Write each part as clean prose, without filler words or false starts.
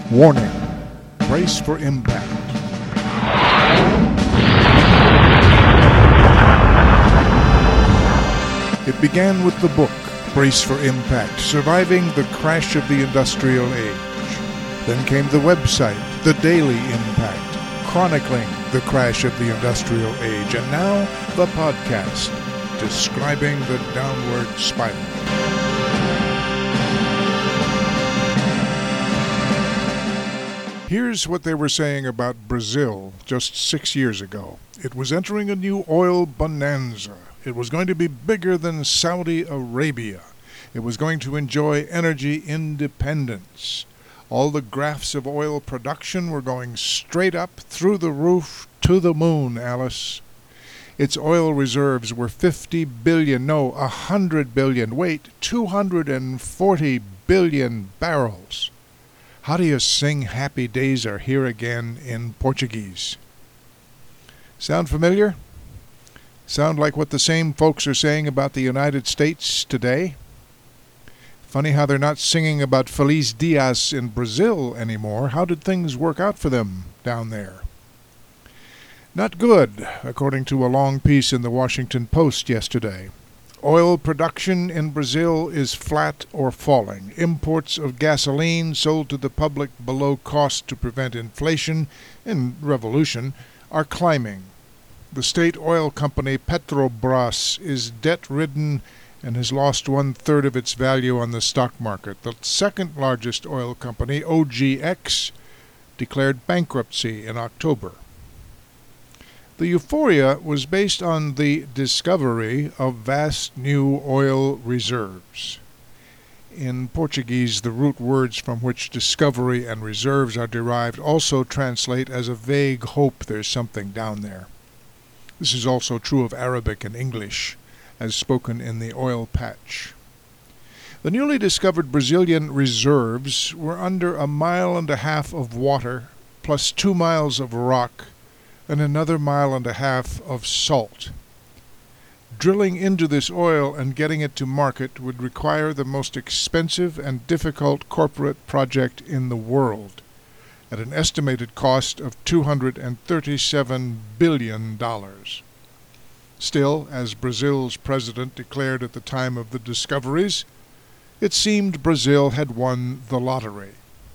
Warning. Brace for impact. It began with the book, Brace for Impact, Surviving the Crash of the Industrial Age. Then came the website, The Daily Impact, chronicling the crash of the Industrial Age. And now, the podcast, describing the downward spiral. Here's what they were saying about Brazil just 6 years ago. It was entering a new oil bonanza. It was going to be bigger than Saudi Arabia. It was going to enjoy energy independence. All the graphs of oil production were going straight up through the roof to the moon, Alice. Its oil reserves were 100 billion, wait, 240 billion barrels. How do you sing Happy Days Are Here Again in Portuguese? Sound familiar? Sound like what the same folks are saying about the United States today? Funny how they're not singing about Feliz Dias in Brazil anymore. How did things work out for them down there? Not good, according to a long piece in the Washington Post yesterday. Oil production in Brazil is flat or falling. Imports of gasoline sold to the public below cost to prevent inflation and revolution are climbing. The state oil company Petrobras is debt-ridden and has lost 1/3 of its value on the stock market. The second largest oil company, OGX, declared bankruptcy in October. The euphoria was based on the discovery of vast new oil reserves. In Portuguese, the root words from which discovery and reserves are derived also translate as a vague hope there's something down there. This is also true of Arabic and English, as spoken in the oil patch. The newly discovered Brazilian reserves were under 1.5 miles of water, plus 2 miles of rock, and another 1.5 miles of salt. Drilling into this oil and getting it to market would require the most expensive and difficult corporate project in the world, at an estimated cost of $237 billion. Still, as Brazil's president declared at the time of the discoveries, it seemed Brazil had won the lottery.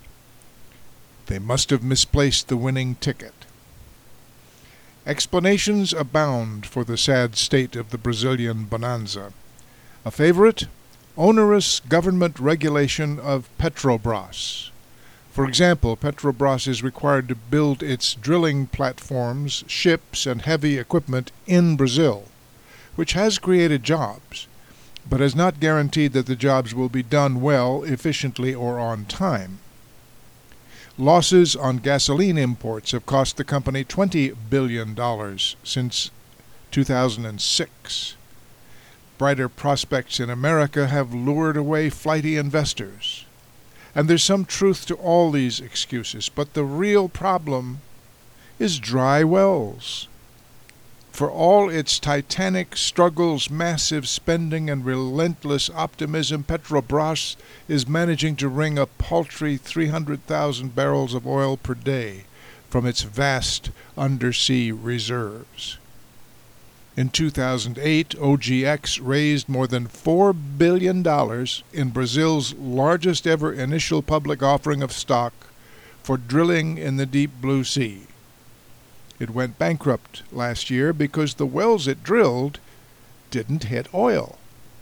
They must have misplaced the winning ticket. Explanations abound for the sad state of the Brazilian bonanza. A favorite? Onerous government regulation of Petrobras. For example, Petrobras is required to build its drilling platforms, ships, and heavy equipment in Brazil, which has created jobs, but has not guaranteed that the jobs will be done well, efficiently, or on time. Losses on gasoline imports have cost the company $20 billion since 2006. Brighter prospects in America have lured away flighty investors. And there's some truth to all these excuses, but the real problem is dry wells. For all its titanic struggles, massive spending, and relentless optimism, Petrobras is managing to wring a paltry 300,000 barrels of oil per day from its vast undersea reserves. In 2008, OGX raised more than $4 billion in Brazil's largest ever initial public offering of stock for drilling in the deep blue sea. It went bankrupt last year because the wells it drilled didn't hit oil.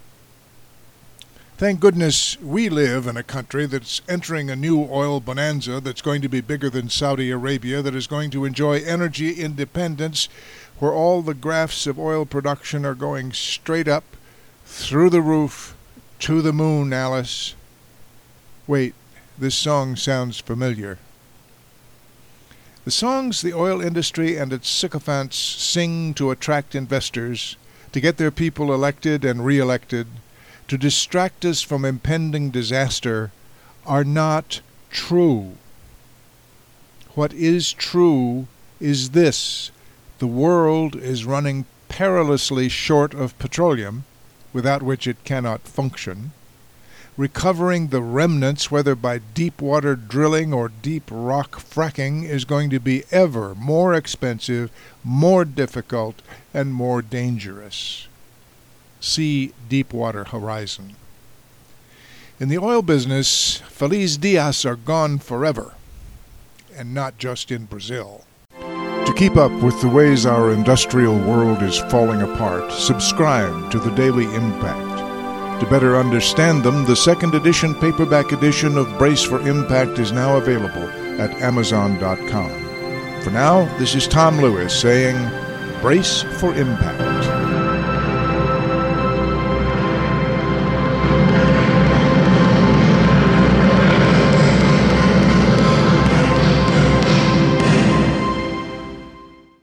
Thank goodness we live in a country that's entering a new oil bonanza that's going to be bigger than Saudi Arabia, that is going to enjoy energy independence, where all the graphs of oil production are going straight up, through the roof, to the moon, Alice. Wait, this song sounds familiar. The songs the oil industry and its sycophants sing to attract investors, to get their people elected and re-elected, to distract us from impending disaster, are not true. What is true is this: the world is running perilously short of petroleum, without which it cannot function. recovering the remnants, whether by deep water drilling or deep rock fracking, is going to be ever more expensive, more difficult, and more dangerous. See Deepwater Horizon. In the oil business, Feliz Dias are gone forever, and not just in Brazil. To keep up with the ways our industrial world is falling apart, subscribe to the Daily Impact. To better understand them, the second edition paperback edition of Brace for Impact is now available at Amazon.com. For now, this is Tom Lewis saying, Brace for Impact.